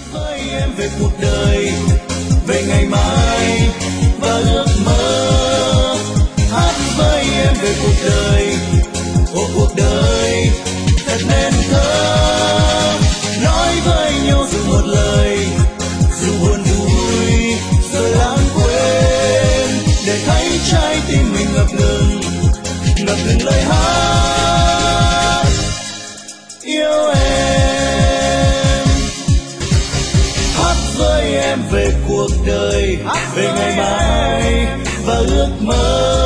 với em về cuộc đời, về ngày mai và ước mơ. Hát với em về cuộc đời, cuộc đời thật nên thơ. Nói với nhau dù một lời, dù buồn vui rồi lãng quên, để thấy trái tim mình ngập ngừng lời hát yêu em. Hát với em về cuộc đời, về ngày mai và ước mơ.